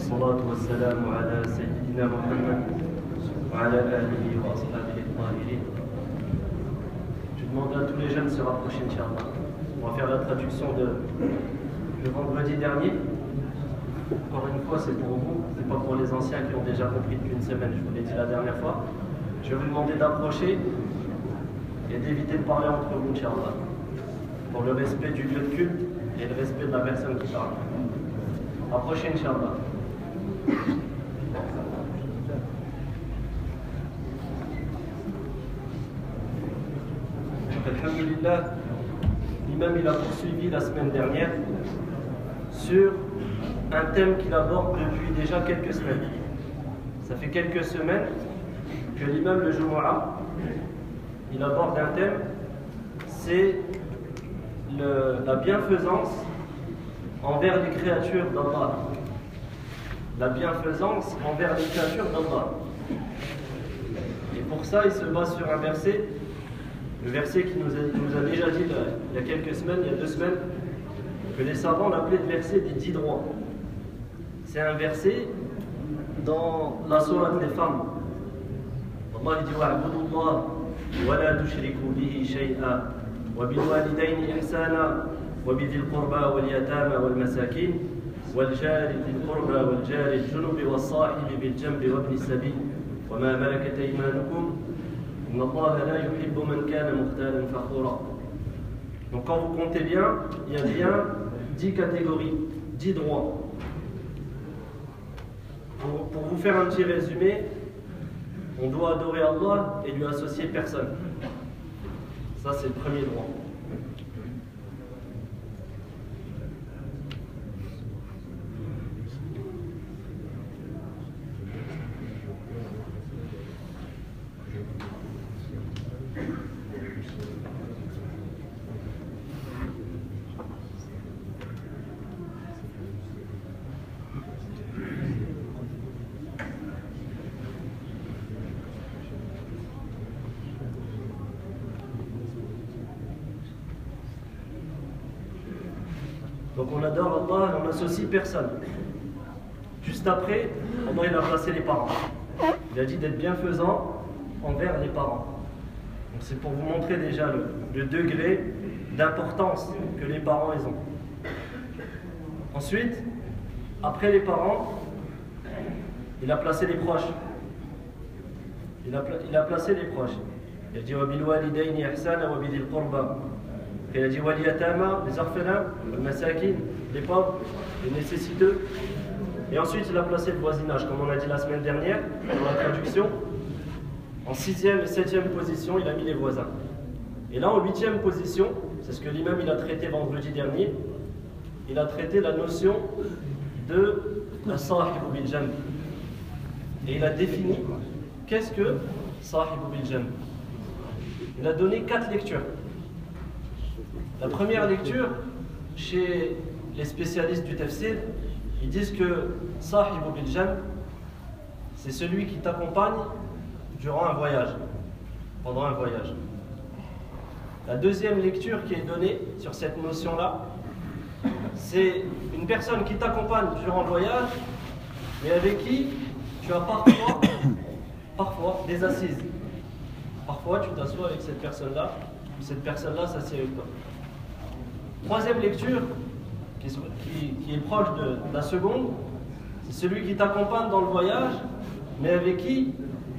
والصلاة والسلام على سيدنا محمد وعلى آله وأصحابه الطاهرين. Je demande à tous les jeunes de se rapprocher, Inch'Allah. On va faire la traduction de vendredi dernier. Encore une fois, c'est pour vous, c'est pas pour les anciens qui ont déjà compris depuis une semaine, je vous l'ai dit la dernière fois. Je vais vous demander d'approcher et d'éviter de parler entre vous, Inch'Allah, pour le respect du lieu de culte et le respect de la personne qui parle. Approchez, Inch'Allah. Alhamdulillah, l'imam il a poursuivi la semaine dernière sur un thème qu'il aborde depuis déjà quelques semaines. Ça fait quelques semaines que l'imam le Jumu'ah il aborde un thème, c'est la bienfaisance envers les créatures d'Allah. La bienfaisance envers les créatures d'Allah. Et pour ça, il se base sur un verset, le verset qui nous a déjà dit il y a quelques semaines, il y a 2 semaines, que les savants l'appelaient le verset des 10 droits. C'est un verset dans la sourate des femmes. Allah dit wa'budu Allah wa la tushriku bihi shay'a wa bil walidayni ihsana wa bidhil qurba wal yatama wal masakin wal jari dhil qurba wal jari al junubi was sahibi bil janbi wa ibnis sabil wa ma malakat aymanukum inna Allah la yuhibbu man kana mukhtalan fakhura. Donc quand vous comptez bien, il y a bien 10 catégories, 10 droits. Pour vous faire un petit résumé, on doit adorer Allah et lui associer personne. Ça, c'est le premier droit. Donc on adore Allah et on n'associe personne. Juste après, Allah il a placé les parents. Il a dit d'être bienfaisant envers les parents. Donc c'est pour vous montrer déjà le degré d'importance que les parents ils ont. Ensuite, après les parents, il a placé les proches. Il a placé les proches. Il a dit wa bil walidayni ihsana wa bidhil qurba. Il a dit wal yatama, les orphelins, wal masakin, les pauvres, les nécessiteux. Et ensuite il a placé le voisinage, comme on a dit la semaine dernière dans la traduction. En 6e et 7e position, il a mis les voisins. Et là en 8e position, c'est ce que l'imam il a traité vendredi dernier, il a traité la notion de sahibu bil janb. Et il a défini qu'est-ce que sahibu bil janb. Il a donné 4 lectures. La première lecture, chez les spécialistes du tafsir, ils disent que sahibu bil janb, c'est celui qui t'accompagne durant un voyage, pendant un voyage. La deuxième lecture qui est donnée sur cette notion-là, c'est une personne qui t'accompagne durant le voyage, mais avec qui tu as parfois des assises. Parfois tu t'assois avec cette personne-là s'assied avec toi. Troisième lecture, qui est proche de la seconde, c'est celui qui t'accompagne dans le voyage, mais avec qui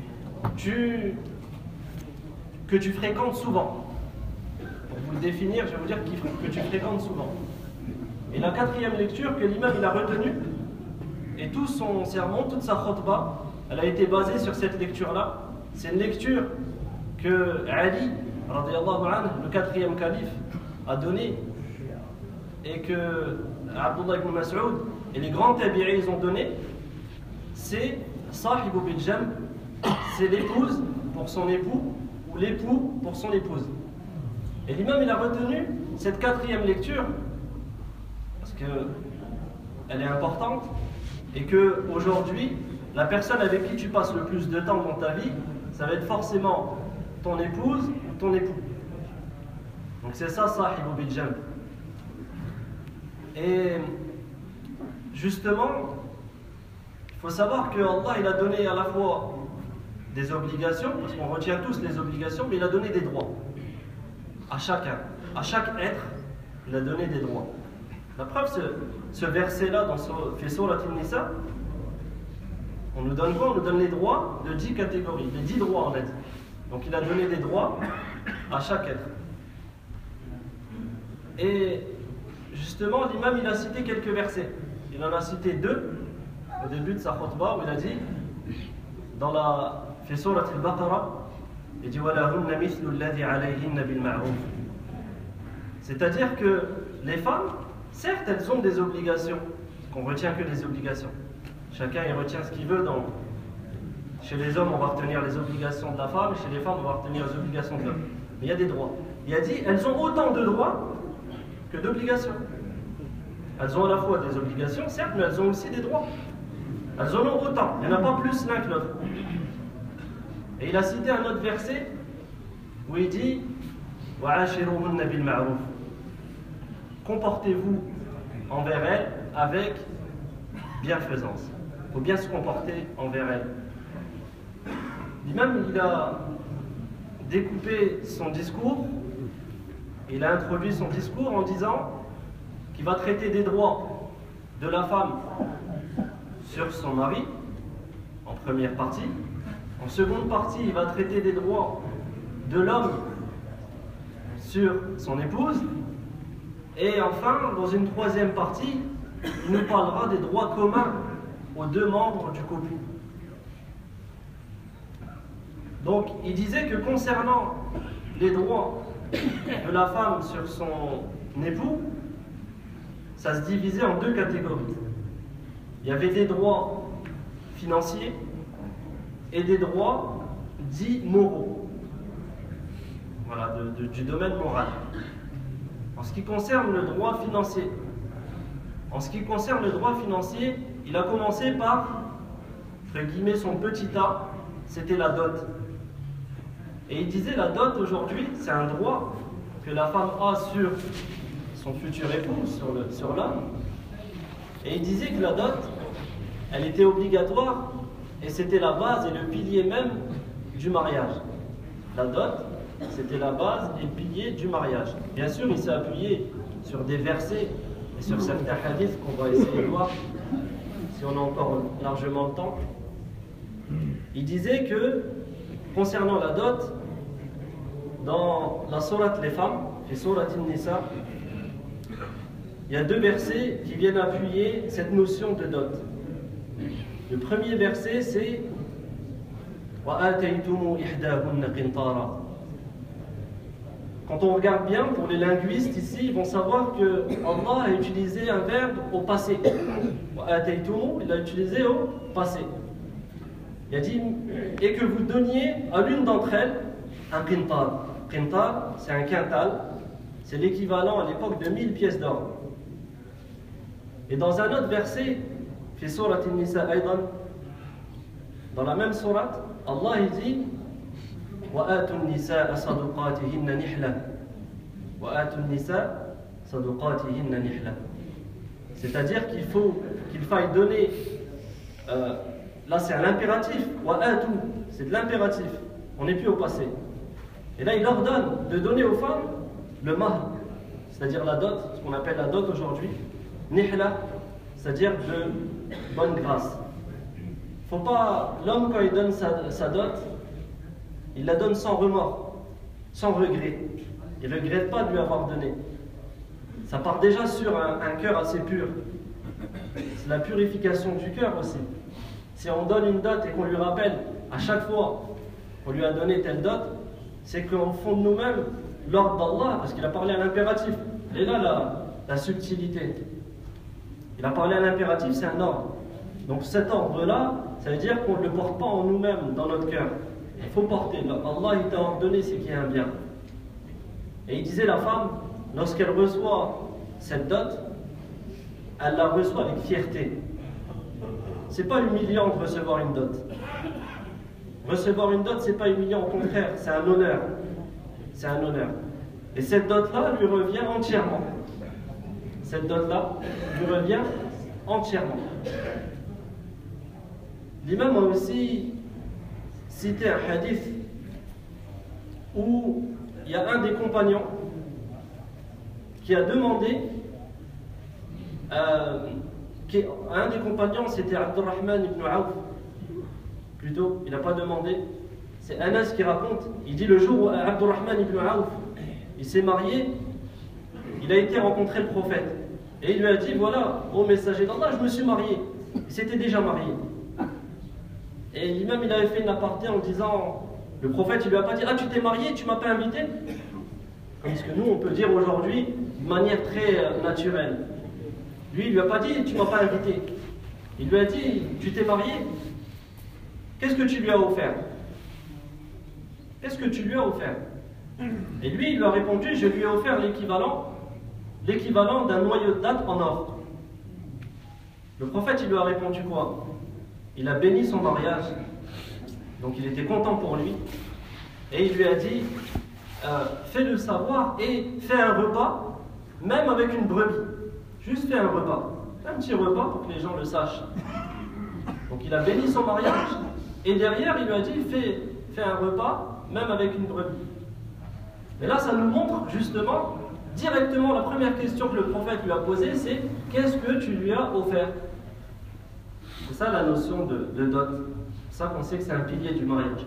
que tu fréquentes souvent. Pour vous le définir, je vais vous dire que tu fréquentes souvent. Et la quatrième lecture que l'imam il a retenue, et tout son sermon, toute sa khutbah, elle a été basée sur cette lecture-là. C'est une lecture que Ali, radiyallahu anhu, le 4e calife, a donnée, et que Abdullah ibn Mas'ud et les grands tabi'is ils ont donné, c'est sahibu bil janb, c'est l'épouse pour son époux ou l'époux pour son épouse. Et l'imam il a retenu cette 4e lecture parce qu'elle est importante et que aujourd'hui la personne avec qui tu passes le plus de temps dans ta vie, ça va être forcément ton épouse ou ton époux. Donc c'est ça sahibu bil janb. Et justement, Il faut savoir que Allah il a donné à la fois des obligations, parce qu'on retient tous les obligations, mais il a donné des droits à chacun, à chaque être, il a donné des droits. La preuve, ce verset-là dans Surat An-Nisa, on nous donne quoi? On nous donne les droits de 10 catégories, les 10 droits en fait. Donc il a donné des droits à chaque être. Et justement, l'imam il a cité quelques versets. Il en a cité 2 au début de sa khutbah où il a dit dans la Surat Al-Baqarah, il dit وَلَهُنَّ مِثْلُ الَّذِي عَلَيْهِنَّ بِالْمَعْرُوفِ. C'est-à-dire que les femmes, certes, elles ont des obligations, qu'on retient que des obligations. Chacun il retient ce qu'il veut. Chez les hommes, on va retenir les obligations de la femme, chez les femmes, on va retenir les obligations de l'homme. Mais il y a des droits. Il a dit, elles ont autant de droits que d'obligations. Elles ont à la fois des obligations, certes, mais elles ont aussi des droits. Elles en ont autant. Il n'y en a pas plus l'un que l'autre. Et il a cité un autre verset où il dit وَعَاشِرُوهُنَّ بِالْمَعْرُوفِ. Comportez-vous envers elles avec bienfaisance. Il faut bien se comporter envers elles. L'imam, il a découpé son discours, il a introduit son discours en disant qu'il va traiter des droits de la femme sur son mari, en première partie. En seconde partie, il va traiter des droits de l'homme sur son épouse. Et enfin, dans une troisième partie, il nous parlera des droits communs aux 2 membres du couple. Donc, il disait que concernant les droits de la femme sur son époux, ça se divisait en 2 catégories. Il y avait des droits financiers et des droits dits moraux. Voilà, du domaine moral. En ce qui concerne le droit financier, il a commencé par, entre guillemets, son petit A, c'était la dot. Et il disait la dot aujourd'hui, c'est un droit que la femme a sur son futur époux, sur l'homme. Et il disait que la dot, elle était obligatoire et c'était la base et le pilier même du mariage. La dot, c'était la base et le pilier du mariage. Bien sûr, il s'est appuyé sur des versets et sur certains hadiths qu'on va essayer de voir si on a encore largement le temps. Il disait que concernant la dot, dans la sourate Les Femmes, et sourate An-Nisa, il y a 2 versets qui viennent appuyer cette notion de dot. Le premier verset c'est وَآتَيْتُمُ إِحْدَاهُنَّ قِنْطَارًا. Quand on regarde bien, pour les linguistes ici, ils vont savoir que Allah a utilisé un verbe au passé. Il a utilisé au passé. Il a dit et que vous donniez à l'une d'entre elles un qintar. Qintar, c'est un quintal. C'est l'équivalent à l'époque de 1000 pièces d'or. Et dans un autre verset, في سورة النساء أيضا, dans la même sourate, Allah il dit وآتوا النساء صدقاتهن نحلة وآتوا النساء صدقاتهن نحلة. C'est-à-dire qu'il faille donner, là c'est un impératif, وآتوا, c'est de l'impératif, on n'est plus au passé. Et là il ordonne de donner aux femmes le mahr, c'est-à-dire la dot, ce qu'on appelle la dot aujourd'hui, nihla, c'est-à-dire de bonne grâce. Faut pas, l'homme quand il donne sa dot, il la donne sans remords, sans regret. Il ne regrette pas de lui avoir donné. Ça part déjà sur un cœur assez pur. C'est la purification du cœur aussi. Si on donne une dot et qu'on lui rappelle à chaque fois qu'on lui a donné telle dot, c'est qu'au fond de nous-mêmes, l'ordre d'Allah, parce qu'il a parlé à l'impératif, et là la subtilité. Il a parlé à l'impératif, c'est un ordre. Donc cet ordre-là, ça veut dire qu'on ne le porte pas en nous-mêmes, dans notre cœur. Il faut porter. Allah il t'a ordonné ce qui est un bien. Et il disait la femme, lorsqu'elle reçoit cette dot, elle la reçoit avec fierté. C'est pas humiliant de recevoir une dot. Recevoir une dot, c'est pas humiliant, au contraire, c'est un honneur. C'est un honneur. Et cette dot-là lui revient entièrement. Cette dot-là lui revient entièrement. L'imam a aussi cité un hadith où il y a un des compagnons qui a demandé, un des compagnons c'était Abdurrahman ibn Auf, plutôt, il n'a pas demandé, c'est Anas qui raconte, il dit le jour où Abdurrahman ibn Auf il s'est marié, il a été rencontrer le prophète et il lui a dit voilà, ô messager d'Allah, je me suis marié. Il s'était déjà marié. Et l'imam il avait fait une aparté en disant, le prophète il lui a pas dit ah tu t'es marié, tu m'as pas invité, comme ce que nous on peut dire aujourd'hui de manière très naturelle. Lui il lui a pas dit tu m'as pas invité, il lui a dit tu t'es marié, qu'est-ce que tu lui as offert? Qu'est-ce que tu lui as offert? Et lui il lui a répondu je lui ai offert l'équivalent d'un noyau de date en or. Le prophète il lui a répondu quoi? Il a béni son mariage, donc il était content pour lui, et il lui a dit fais-le savoir et fais un repas, même avec une brebis. Juste fais un repas, un petit repas pour que les gens le sachent. Donc il a béni son mariage, et derrière il lui a dit fais un repas, même avec une brebis. Et là ça nous montre justement, directement la première question que le prophète lui a posée, c'est qu'est-ce que tu lui as offert? C'est ça la notion de dot. C'est ça qu'on sait que c'est un pilier du mariage.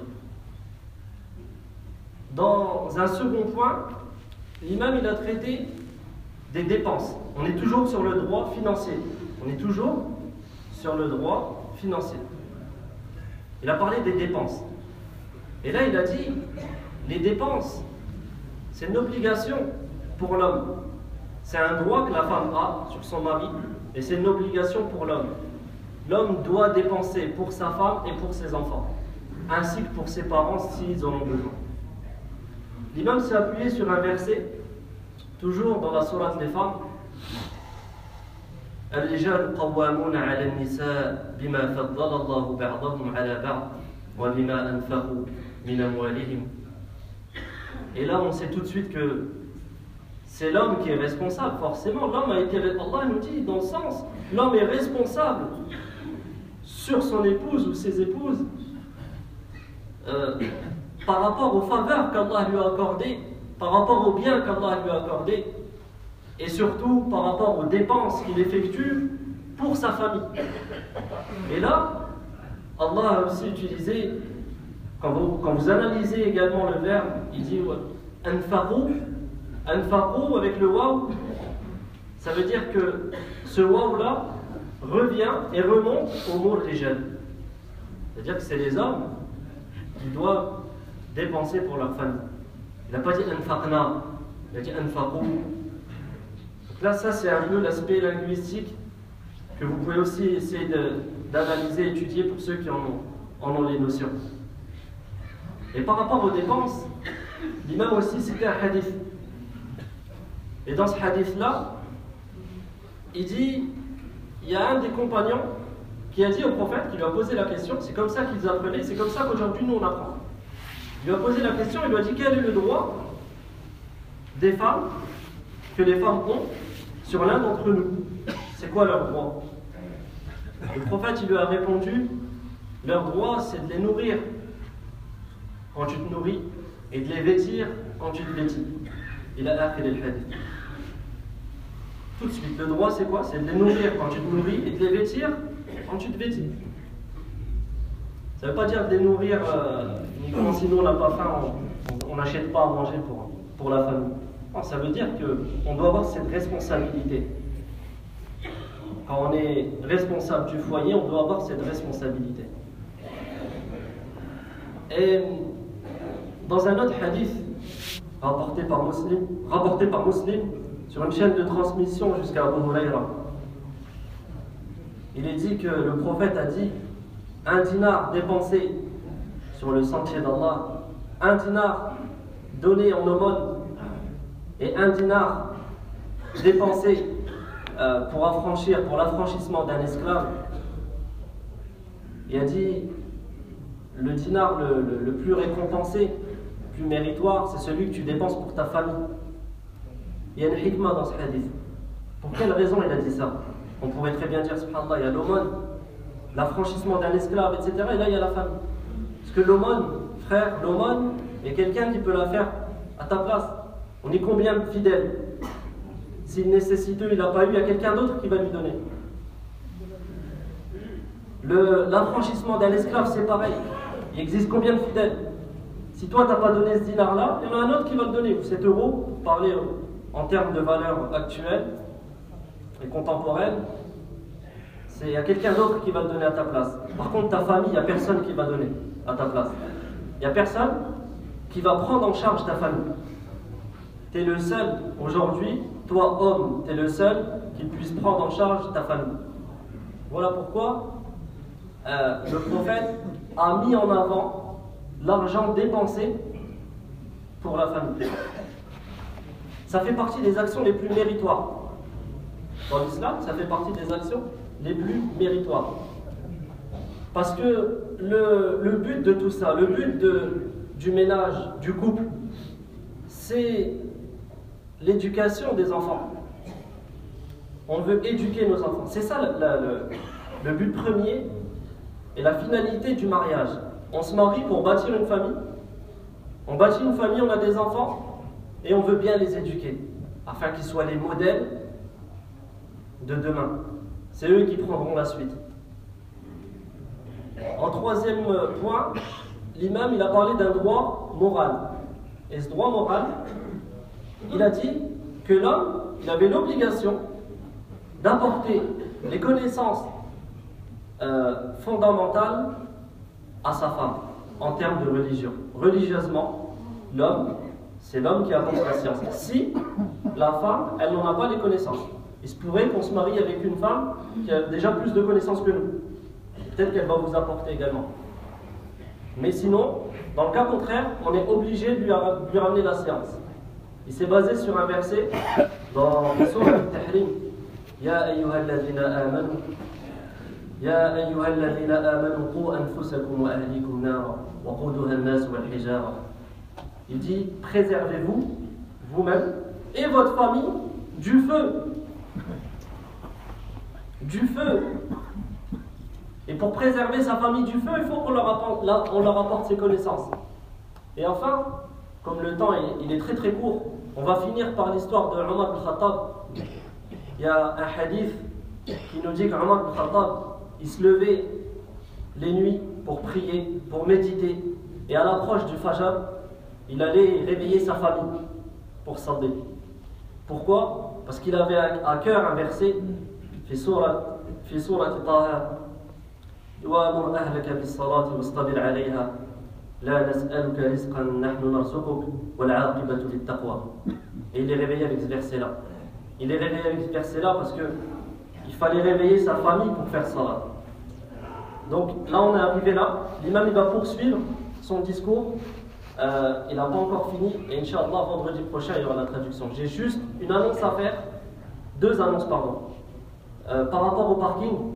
Dans un second point, l'imam il a traité des dépenses. On est toujours sur le droit financier. On est toujours sur le droit financier. Il a parlé des dépenses. Et là il a dit, les dépenses, c'est une obligation pour l'homme. C'est un droit que la femme a sur son mari, et c'est une obligation pour l'homme. L'homme doit dépenser pour sa femme et pour ses enfants, ainsi que pour ses parents s'ils en ont besoin. L'imam s'est appuyé sur un verset, toujours dans la sourate des femmes. الرجال قوامون على النساء بما فضل الله بعضهم على بعض وبما أنفقوا من أموالهم. Et là on sait tout de suite que c'est l'homme qui est responsable, forcément. L'homme a été, Allah nous dit dans le sens, l'homme est responsable sur son épouse ou ses épouses par rapport aux faveurs qu'Allah lui a accordées, par rapport aux biens qu'Allah lui a accordés, et surtout par rapport aux dépenses qu'il effectue pour sa famille. Et là, Allah a aussi utilisé, quand vous analysez également le verbe, il dit anfaqu, anfaqu avec le waw, ça veut dire que ce waw là revient et remonte au mot rijal. C'est-à-dire que c'est les hommes qui doivent dépenser pour leur famille. Il n'a pas dit anfaqna, il a dit anfaqu. Donc là, ça c'est un peu l'aspect linguistique que vous pouvez aussi essayer d'analyser, étudier pour ceux qui en ont les notions. Et par rapport aux dépenses, l'imam aussi citait un hadith. Et dans ce hadith-là, il dit, il y a un des compagnons qui a dit au prophète, qui lui a posé la question, c'est comme ça qu'ils apprenaient, c'est comme ça qu'aujourd'hui nous on apprend. Il lui a posé la question, il lui a dit quel est le droit des femmes, que les femmes ont sur l'un d'entre nous. C'est quoi leur droit? Le prophète il lui a répondu, leur droit c'est de les nourrir quand tu te nourris et de les vêtir quand tu te vêtis. Il a akhir al-hadith. Tout de suite, le droit c'est quoi? C'est de les nourrir quand tu te nourris et de les vêtir quand tu te vêtis. Ça ne veut pas dire de les nourrir uniquement sinon on n'a pas faim, on n'achète pas à manger pour la famille. Non, ça veut dire qu'on doit avoir cette responsabilité. Quand on est responsable du foyer, on doit avoir cette responsabilité. Et dans un autre hadith rapporté par Muslim sur une chaîne de transmission jusqu'à Abu Huraira, il est dit que le prophète a dit un dinar dépensé sur le sentier d'Allah, un dinar donné en aumône et un dinar dépensé pour l'affranchissement d'un esclave. Il a dit le dinar le plus récompensé, le plus méritoire, c'est celui que tu dépenses pour ta famille. Il y a une hikmah dans ce hadith. Pour quelle raison il a dit ça? On pourrait très bien dire subhanallah, il y a l'aumône. l'affranchissement d'un esclave, etc. Et là, il y a la famille. Parce que l'aumône, frère, l'aumône, il y a quelqu'un qui peut la faire à ta place. On est combien de fidèles? S'il nécessite, il n'a pas eu, il y a quelqu'un d'autre qui va lui donner. L'affranchissement d'un esclave, c'est pareil. Il existe combien de fidèles? Si toi, tu n'as pas donné ce dinar-là, il y en a un autre qui va le donner. Ou cet euro, pour parler en termes de valeur actuelle et contemporaine, il y a quelqu'un d'autre qui va le donner à ta place. Par contre, ta famille, il n'y a personne qui va donner à ta place. Il n'y a personne qui va prendre en charge ta famille. Tu es le seul, aujourd'hui, toi homme, tu es le seul qui puisse prendre en charge ta famille. Voilà pourquoi le prophète a mis en avant l'argent dépensé pour la famille. Ça fait partie des actions les plus méritoires. Dans l'islam, ça fait partie des actions les plus méritoires. Parce que le but de tout ça, le but du ménage, du couple, c'est l'éducation des enfants. On veut éduquer nos enfants. C'est ça le but premier et la finalité du mariage. On se marie pour bâtir une famille. On bâtit une famille, on a des enfants et on veut bien les éduquer afin qu'ils soient les modèles de demain. C'est eux qui prendront la suite. En troisième point, l'imam il a parlé d'un droit moral. Et ce droit moral, il a dit que l'homme il avait l'obligation d'apporter les connaissances fondamentales à sa femme en termes de religion. Religieusement, l'homme, c'est l'homme qui apporte la science. Si la femme, elle n'en a pas les connaissances, il se pourrait qu'on se marie avec une femme qui a déjà plus de connaissances que nous. Peut-être qu'elle va vous apporter également. Mais sinon, dans le cas contraire, on est obligé de lui ramener la science. Il s'est basé sur un verset dans le sourate Al-Tahrim. Ya ayyuhalladhina amanu Ya ayyuhalladhina amanu qu anfusakum wa ahlikum nara wa quduha an-nas wal hijara. Il dit préservez-vous vous-même et votre famille du feu. Du feu. Et pour préserver sa famille du feu, il faut qu'on leur apporte ses connaissances. Et enfin, comme le temps il est très très court, on va finir par l'histoire de Omar ibn Khattab. Il y a un hadith qui nous dit qu'Omar ibn Khattab, il se levait les nuits pour prier, pour méditer. Et à l'approche du Fajr, il allait réveiller sa famille pour s'aider. Pourquoi? Parce qu'il avait à cœur un verset في سورة طه وأمر أهلك بالصلاة واصطبر عليها لا نسألك رزقا نحن نرزقك والعاقبة للتقوى. Et il est réveillé avec ce verset-là. Il est réveillé avec ce verset-là parce que il fallait réveiller sa famille pour faire salat. Donc là on est arrivé là. L'imam il va poursuivre son discours. Il n'a pas encore fini et Inch'Allah vendredi prochain il y aura la traduction. J'ai juste une annonce à faire. Deux annonces pardon. Par rapport au parking.